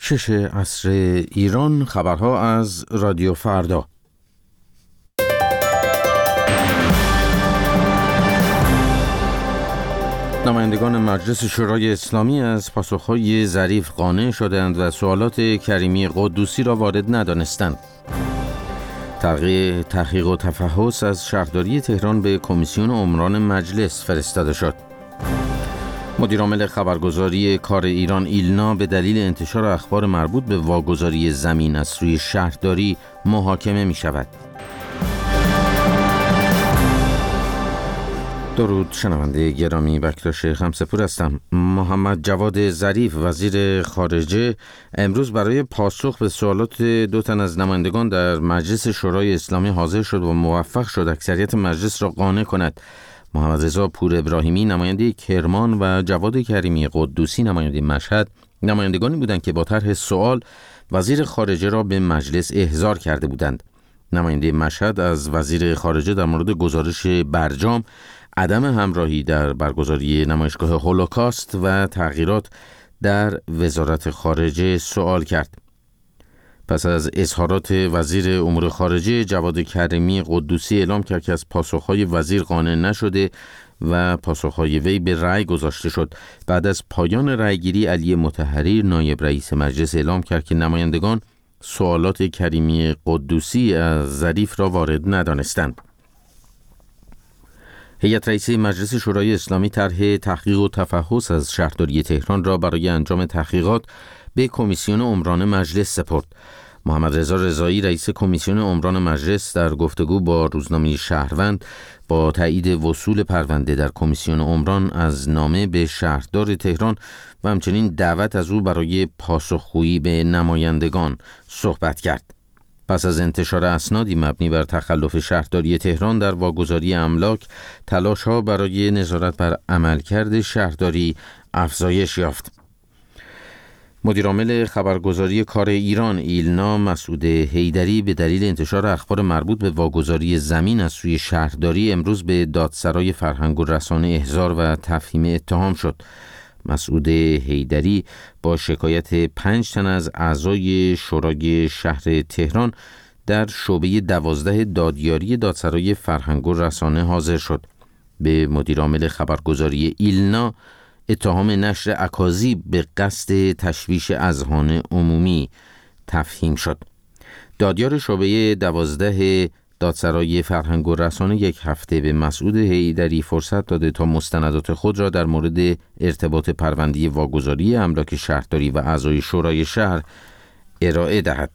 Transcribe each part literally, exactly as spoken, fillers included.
شش عصر ایران. خبرها از رادیو فردا. نمایندگان مجلس شورای اسلامی از پاسخهای ظریف قانع شدند و سوالات کریمی قدوسی را وارد ندانستند. تحقیق و تفحص از شهرداری تهران به کمیسیون عمران مجلس فرستاده شد. مدیرعامل خبرگزاری کار ایران ایلنا به دلیل انتشار اخبار مربوط به واگذاری زمین از سوی شهرداری محاکمه می شود. درود شنونده گرامی، بکتاش خمسپور هستم. محمد جواد ظریف وزیر خارجه امروز برای پاسخ به سوالات دو تن از نمایندگان در مجلس شورای اسلامی حاضر شد و موفق شد اکثریت مجلس را قانع کند. محمد رضا پور ابراهیمی نماینده کرمان و جواد کریمی قدوسی نماینده مشهد نمایندگانی بودند که با طرح سوال وزیر خارجه را به مجلس احضار کرده بودند. نماینده مشهد از وزیر خارجه در مورد گزارش برجام، عدم همراهی در برگزاری نمایشگاه هولوکاست و تغییرات در وزارت خارجه سوال کرد. پس از اظهارات وزیر امور خارجه، جواد کریمی قدوسی اعلام کرد که از پاسخهای وزیر قانع نشده و پاسخهای وی به رأی گذاشته شد. بعد از پایان رأیگیری، علی مطهری نایب رئیس مجلس اعلام کرد که نمایندگان سوالات کریمی قدوسی از ظریف را وارد ندانستند. هیئت رئیسه مجلس شورای اسلامی طرح تحقیق و تفحص از شهرداری تهران را برای انجام تحقیقات به کمیسیون عمران مجلس سپرد. محمد رضا رضایی رئیس کمیسیون عمران مجلس در گفتگو با روزنامه شهروند با تایید وصول پرونده در کمیسیون عمران از نامه به شهردار تهران و همچنین دعوت از او برای پاسخگویی به نمایندگان صحبت کرد. پس از انتشار اسنادی مبنی بر تخلف شهرداری تهران در واگذاری املاک، تلاش‌ها برای نظارت بر عملکرد شهرداری افزایش یافت. مدیرعامل خبرگزاری کار ایران ایلنا مسعود حیدری به دلیل انتشار اخبار مربوط به واگذاری زمین از سوی شهرداری امروز به دادسرای فرهنگ و رسانه احضار و تفهیم اتهام شد. مسعود حیدری با شکایت پنج تن از اعضای شورای شهر تهران در شعبه دوازده دادیاری دادسرای فرهنگ و رسانه حاضر شد. به مدیرعامل خبرگزاری ایلنا اتهام نشر اکاذیب به قصد تشویش اذهان عمومی تفهیم شد. دادیار شعبه دوازده دادسرای فرهنگ و رسانه یک هفته به مسعود حیدری فرصت داده تا مستندات خود را در مورد ارتباط پرونده واگذاری املاک شهرداری و اعضای شورای شهر ارائه دهد.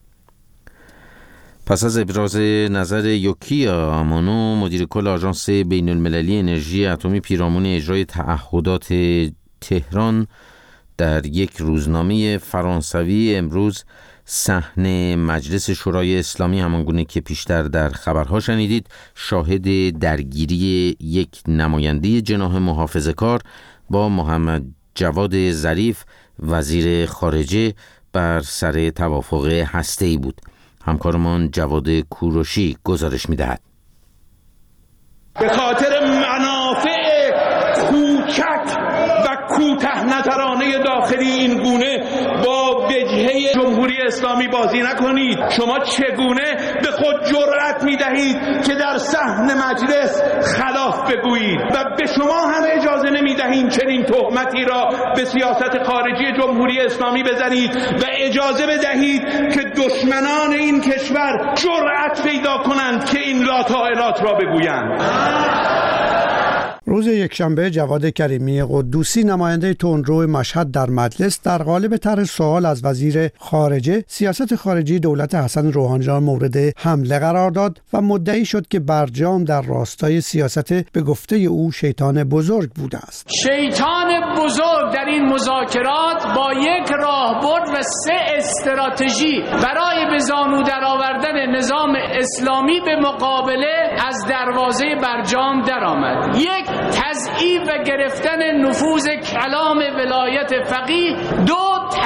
پس از ابراز نظر یوکیا امانو مدیر کل آژانس بین المللی انرژی اتمی پیرامون اجرای تعهدات تهران در یک روزنامه فرانسوی امروز صحن مجلس شورای اسلامی همانگونه که پیشتر در خبرها شنیدید شاهد درگیری یک نماینده جناح محافظه‌کار با محمد جواد ظریف وزیر خارجه بر سر توافق هسته‌ای بود. همکارمان جواد کوروشی گزارش می‌دهد. به خاطر منافع کوچک و کوته نظرانه داخلی این گونه با وجهه جمهوری اسلامی بازی نکنید. شما چگونه به خود جرأت می‌دهید که در صحن مجلس خلاف بگویید و به شما هم اجازه نمی‌دهیم چنین تهمتی را به سیاست خارجی جمهوری اسلامی بزنید و اجازه بدهید که دشمنان این کشور جرأت پیدا کنند که این لاطائلات را بگویند. روز یکشنبه جواد کریمی قدوسی نماینده تندرو مشهد در مجلس در قالب طرح سوال از وزیر خارجه سیاست خارجی دولت حسن روحانی را مورد حمله قرار داد و مدعی شد که برجام در راستای سیاست به گفته او شیطان بزرگ بوده است. شیطان بزرگ در این مذاکرات با یک راهبرد و سه استراتژی برای به زانو درآوردن نظام اسلامی به مقابله از دروازه برجام درآمد. یک تضعیف و گرفتن نفوذ کلام ولایت فقیه، دو تضعیف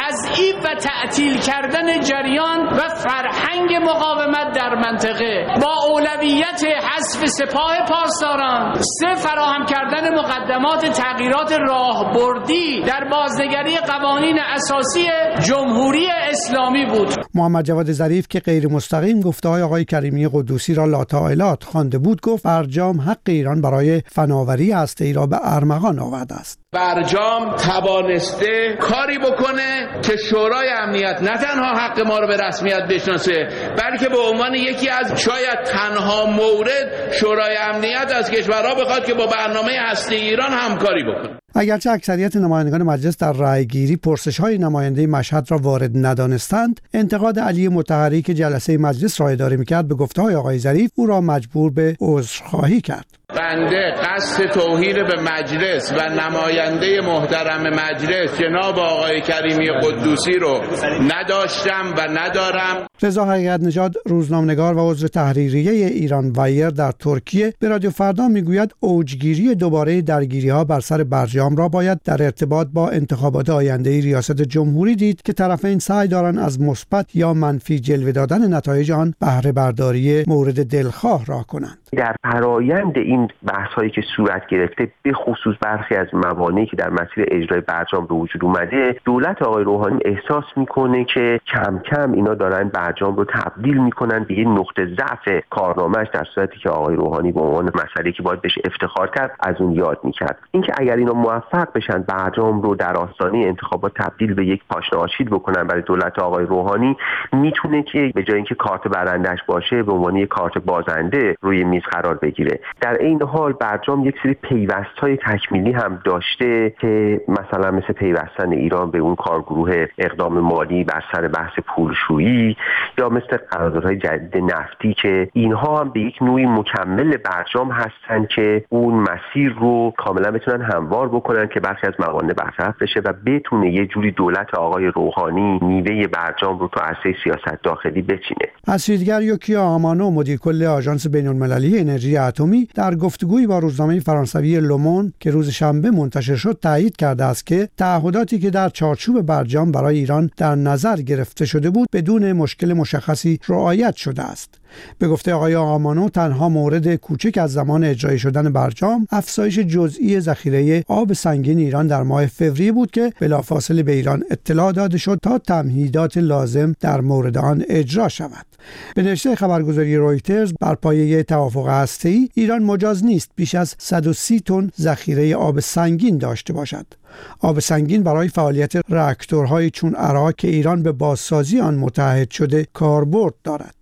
تضعیف و تعطیل کردن جریان و فرهنگ مقاومت در منطقه با اولویت حذف سپاه پاسداران. سه، فراهم کردن مقدمات تغییرات راهبردی در بازنگری قوانین اساسی جمهوری اسلامی بود. محمد جواد ظریف که غیر مستقیم گفته‌های آقای کریمی قدوسی را لاتائلات خوانده بود، گفت برجام حق ایران برای فناوری هسته‌ای را به ارمغان آورده است. برجام توانسته کاری بکنه که شورای امنیت نه تنها حق ما رو به رسمیت بشناسه، بلکه به عنوان یکی از شاید تنها مورد شورای امنیت از کشورها بخواد که با برنامه هسته ایران همکاری بکنه. اگرچه اکثریت نمایندگان مجلس در رأیگیری پرسش‌های نماینده مشهد را وارد ندانستند، انتقاد علی مطهری که جلسه مجلس را اداره می‌کرد به گفته‌های آقای ظریف او را مجبور به عذرخواهی کرد. بنده قصد توهین به مجلس و نماینده محترم مجلس جناب آقای کریمی قدوسی رو نداشتم و ندارم. رضا حقیقت نژاد، روزنامه‌نگار و عضو تحریریه ایران وایر در ترکیه، به رادیو فردا میگوید اوجگیری دوباره درگیری‌ها بر سر برجام را باید در ارتباط با انتخابات آینده ریاست جمهوری دید که طرفین سعی دارند از مثبت یا منفی جلوه دادن نتایج آن بهره برداری مورد دلخواه را کنند. در فرایند این بحث‌هایی که صورت گرفته، به خصوص برخی از موانعی که در مسیر اجرای برجام به وجود اومده، دولت آقای روحانی احساس میکنه که کم کم اینا دارن برجام رو تبدیل میکنن به یه نقطه ضعف کارنامه‌اش، در صورتی که آقای روحانی به عنوان مسئله‌ای که باید بهش افتخار کرد از اون یاد میکرد. اینکه اگر اینا موفق بشن برجام رو در آستانه انتخابات تبدیل به یک پاشنه آشیل بکنن برای دولت آقای روحانی، میتونه که به جای اینکه کارت برندش باشه به عنوان یک کارت بازنده روی میز قرار بگیره. در این حال برجام یک سری پیوست‌های تکمیلی هم داشته که مثلا مثل پیوستن ایران به اون کارگروه اقدام مالی بر سر بحث پولشویی یا مثل قراردادهای جدید نفتی که اینها هم به یک نوعی مکمل برجام هستن که اون مسیر رو کاملا بتونن هموار بکنن که برخی از موانع برطرف بشه و بتونه یه جوری دولت آقای روحانی میوه برجام رو تو عرصه سیاست داخلی بچینه. تصویرگر یوکیا آمانو، مدیر کل آژانس بین‌المللی انرژی اتمی، در گفتگویی با روزنامه فرانسوی لومون که روز شنبه منتشر شد تایید کرده است که تعهداتی که در چارچوب برجام برای ایران در نظر گرفته شده بود بدون مشکل مشخصی رعایت شده است. به گفته آقای آمانو، تنها مورد کوچک از زمان اجرایی شدن برجام افزایش جزئی ذخیره آب سنگین ایران در ماه فوریه بود که بلافاصله به ایران اطلاع داده شد تا تمهیدات لازم در مورد آن اجرا شود. به نشریه خبرگزاری رویترز، بر پایه توافق هسته‌ای ایران مجاز نیست بیش از صد و سی تن ذخیره آب سنگین داشته باشد. آب سنگین برای فعالیت راکتورهای چون عراق که ایران به بازسازی آن متعهد شده کاربرد دارد.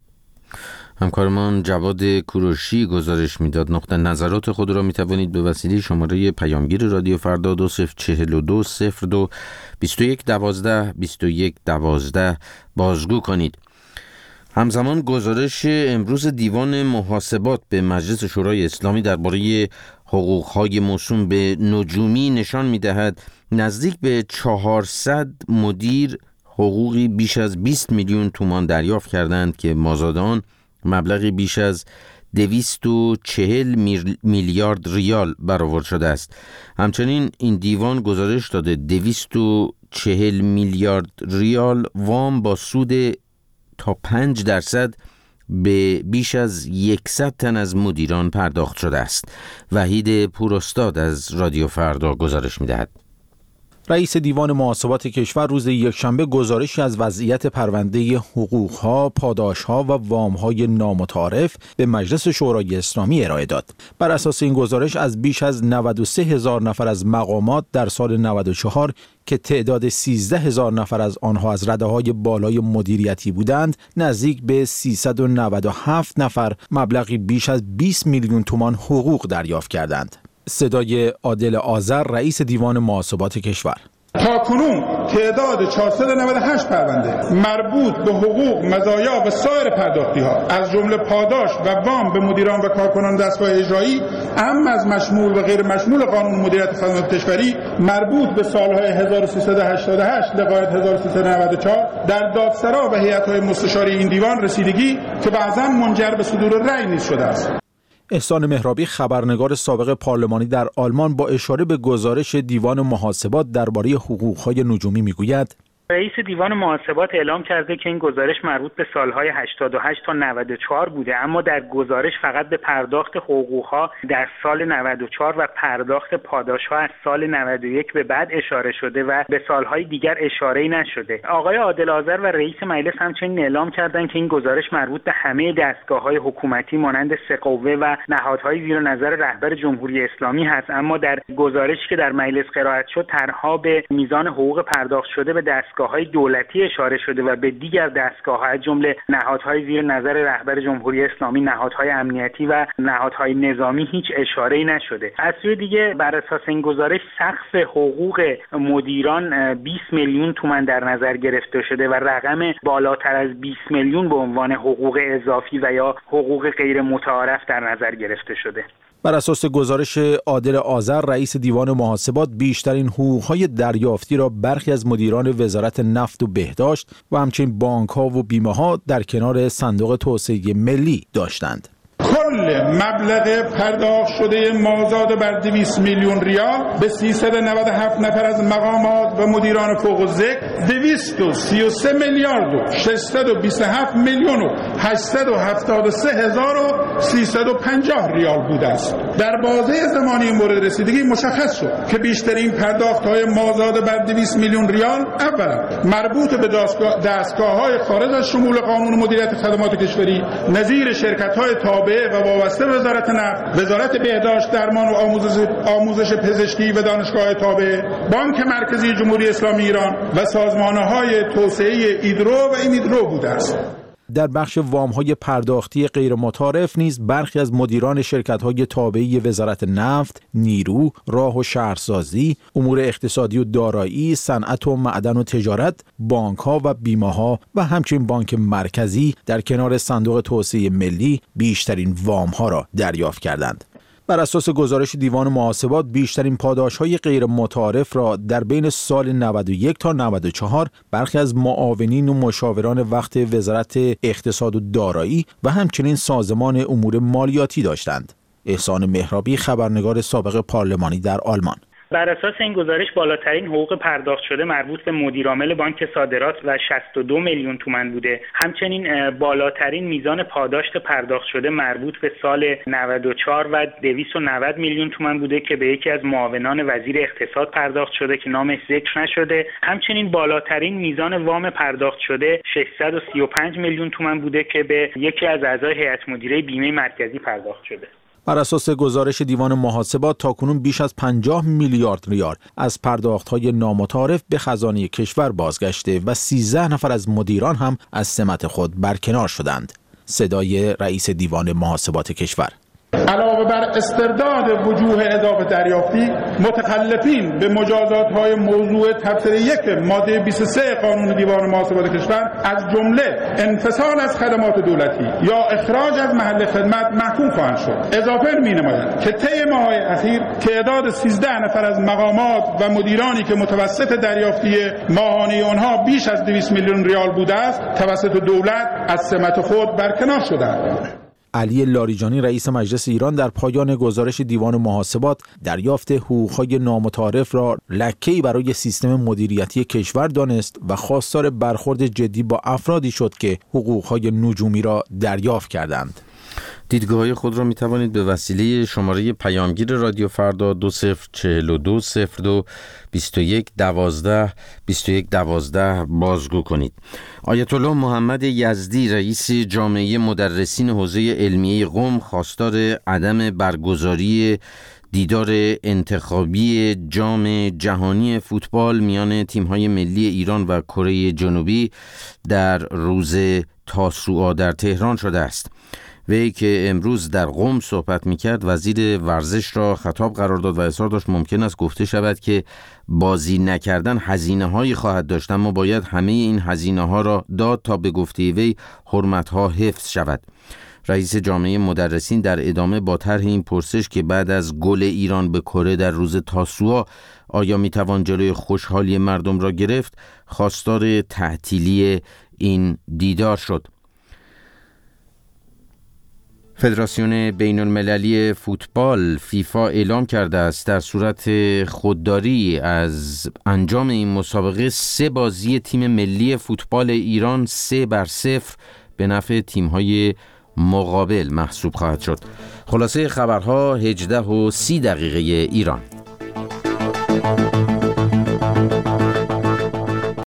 همکارمان جواد کوروشی گزارش میداد. نقطه نظرات خود را میتوانید به وسیله شماره پیامگیر رادیو فردا دو صفر چهل و دو صفر دو بیست و یک دوازده بیست و یک دوازده بازگو کنید. همزمان گزارش امروز دیوان محاسبات به مجلس شورای اسلامی درباره حقوق‌های موسوم به نجومی نشان می‌دهد نزدیک به چهارصد مدیر حقوقی بیش از بیست میلیون تومان دریافت کردند که مازاد آن مبلغی بیش از دویست و چهل میلیارد ریال برآورد شده است. همچنین این دیوان گزارش داده دویست و چهل میلیارد ریال وام با سود تا پنج درصد به بیش از صد تن از مدیران پرداخت شده است. وحید پوراستاد از رادیو فردا گزارش می‌دهد. رئیس دیوان محاسبات کشور روز یکشنبه گزارشی از وضعیت پرونده حقوق‌ها، پاداش‌ها و وام‌های نامتعارف به مجلس شورای اسلامی ارائه داد. بر اساس این گزارش از بیش از نود و سه هزار نفر از مقامات در سال نود و چهار که تعداد سیزده هزار نفر از آنها از رده‌های بالای مدیریتی بودند، نزدیک به سیصد و نود و هفت نفر مبلغی بیش از بیست میلیون تومان حقوق دریافت کردند. صدای عادل آذر، رئیس دیوان محاسبات کشور: تاکنون تعداد چهارصد و نود و هشت پرونده مربوط به حقوق، مزایا و سایر پرداختی‌ها از جمله پاداش و وام به مدیران و کارکنان دستگاه اجرایی، اما از مشمول و غیر مشمول قانون مدیریت خدمات کشوری مربوط به سالهای هزار و سیصد و هشتاد و هشت لغایت هزار و سیصد و نود و چهار در دادسرا و هیئت‌های مستشاری این دیوان رسیدگی که بعضاً منجر به صدور رأی نیز شده است. احسان مهرابی، خبرنگار سابق پارلمانی در آلمان، با اشاره به گزارش دیوان محاسبات درباره حقوق‌های نجومی میگوید: رئیس دیوان محاسبات اعلام کرده که این گزارش مربوط به سالهای هشتاد و هشت تا نود و چهار بوده، اما در گزارش فقط به پرداخت حقوق‌ها در سال نود و چهار و پرداخت پاداش‌ها از سال نود و یک به بعد اشاره شده و به سالهای دیگر اشاره‌ای نشده. آقای عادل آذر و رئیس مجلس همچنین اعلام کردند که این گزارش مربوط به همه دستگاه‌های حکومتی مانند سه قوه و نهادهای زیر نظر رهبر جمهوری اسلامی هست، اما در گزارشی که در مجلس قرائت شد تنها به میزان حقوق پرداخت شده به دستگاه‌های دولتی اشاره شده و به دیگر دستگاه‌ها از جمله نهادهای زیر نظر رهبر جمهوری اسلامی، نهادهای امنیتی و نهادهای نظامی هیچ اشاره‌ای نشده. از سوی دیگه بر اساس این گزارش سقف حقوق مدیران بیست میلیون تومان در نظر گرفته شده و رقم بالاتر از بیست میلیون به عنوان حقوق اضافی و یا حقوق غیر متعارف در نظر گرفته شده. بر اساس گزارش عادل آذر رئیس دیوان محاسبات، بیشترین حقوق‌های دریافتی را برخی از مدیران وزارت نفت و بهداشت و همچنین بانک‌ها و بیمه‌ها در کنار صندوق توسعه ملی داشتند. کل مبلغ پرداخت شده مازاد بر دویست میلیون ریال به سیصد و نود و هفت نفر از مقامات و مدیران فوق الذکر دویست و سی و سه میلیارد و ششصد و بیست و هفت میلیون و هشتصد و هفتاد و سه هزار و سیصد و پنجاه ریال بوده است. در بازه زمانی مورد رسیدگی مشخص شد که بیشترین پرداخت‌های مازاد بر دویست میلیون ریال اولا مربوط به دستگاه‌های خارج از شمول قانون مدیریت خدمات کشوری نظیر شرکت‌های تابع و وابسته به وزارت نفت، وزارت بهداشت، درمان و آموزش, آموزش پزشکی و دانشگاه تابع، بانک مرکزی جمهوری اسلامی ایران و سازمان‌های توسعه ایدرو و ایمیدرو بوده است. در بخش وام‌های پرداختی غیر متعارف نیز برخی از مدیران شرکت‌های تابعه وزارت نفت، نیرو، راه و شهرسازی، امور اقتصادی و دارایی، صنعت و معدن و تجارت، بانک‌ها و بیمه‌ها و همچنین بانک مرکزی در کنار صندوق توسعه ملی بیشترین وام‌ها را دریافت کردند. بر اساس گزارش دیوان محاسبات بیشترین پاداش‌های غیر متعارف را در بین سال نود و یک تا نود و چهار برخی از معاونین و مشاوران وقت وزارت اقتصاد و دارایی و همچنین سازمان امور مالیاتی داشتند. احسان مهرابی، خبرنگار سابق پارلمانی در آلمان. بر اساس این گزارش بالاترین حقوق پرداخت شده مربوط به مدیرعامل بانک صادرات و شصت و دو میلیون تومان بوده. همچنین بالاترین میزان پاداشت پرداخت شده مربوط به سال نود و چهار و دویست و نود میلیون تومان بوده که به یکی از معاونان وزیر اقتصاد پرداخت شده که نامش ذکر نشده. همچنین بالاترین میزان وام پرداخت شده ششصد و سی و پنج میلیون تومان بوده که به یکی از اعضای هیئت مدیره بیمه مرکزی پرداخت شده. بر اساس گزارش دیوان محاسبات تاکنون بیش از پنجاه میلیارد ریال از پرداخت‌های نامتعارف به خزانه کشور بازگشته و سیزده نفر از مدیران هم از سمت خود برکنار شدند. صدای رئیس دیوان محاسبات کشور. علاوه بر استرداد وجوه اضافه دریافتی، متخلفین به مجازات‌های موضوع تبصره یک ماده بیست و سه قانون دیوان محاسبات کشور از جمله انفصال از خدمات دولتی یا اخراج از محل خدمت محکوم خواهند شد. اضافه می‌نماید که طی ماه‌های اخیر تعداد سیزده نفر از مقامات و مدیرانی که متوسط دریافتی ماهانه آنها بیش از دویست میلیون ریال بوده است، توسط دولت از سمت خود برکنار شدند. علی لاریجانی رئیس مجلس ایران در پایان گزارش دیوان محاسبات دریافت حقوق‌های نامتعارف را لکه‌ای برای سیستم مدیریتی کشور دانست و خواستار برخورد جدی با افرادی شد که حقوق‌های نجومی را دریافت کردند. دیدگاه‌های خود را می توانید به وسیله شماره پیامگیر رادیو فردا دو صفر چهل و دو صفر دو بیست و یک دوازده بیست و یک دوازده بازگو کنید. آیت الله محمد یزدی رئیس جامعه مدرسین حوزه علمیه قم خواستار عدم برگزاری دیدار انتخابی جام جهانی فوتبال میان تیم‌های ملی ایران و کره جنوبی در روز تاسوعا در تهران شده است. وی که امروز در قم صحبت می‌کرد وزیر ورزش را خطاب قرار داد و اصرار داشت ممکن است گفته شود که بازی نکردن هزینه‌هایی خواهد داشت، اما باید همه این هزینه‌ها را داد تا به گفته وی حرمت‌ها حفظ شود. رئیس جامعه مدرسین در ادامه با طرح این پرسش که بعد از گل ایران به کره در روز تاسوعا آیا میتوان جلوی خوشحالی مردم را گرفت، خواستار تعطیلی این دیدار شد. فدراسیون بین المللی فوتبال فیفا اعلام کرده است در صورت خودداری از انجام این مسابقه سه بازی تیم ملی فوتبال ایران سه بر صفر به نفع تیم‌های مقابل محسوب خواهد شد. خلاصه خبرها هجده و سی دقیقه ایران.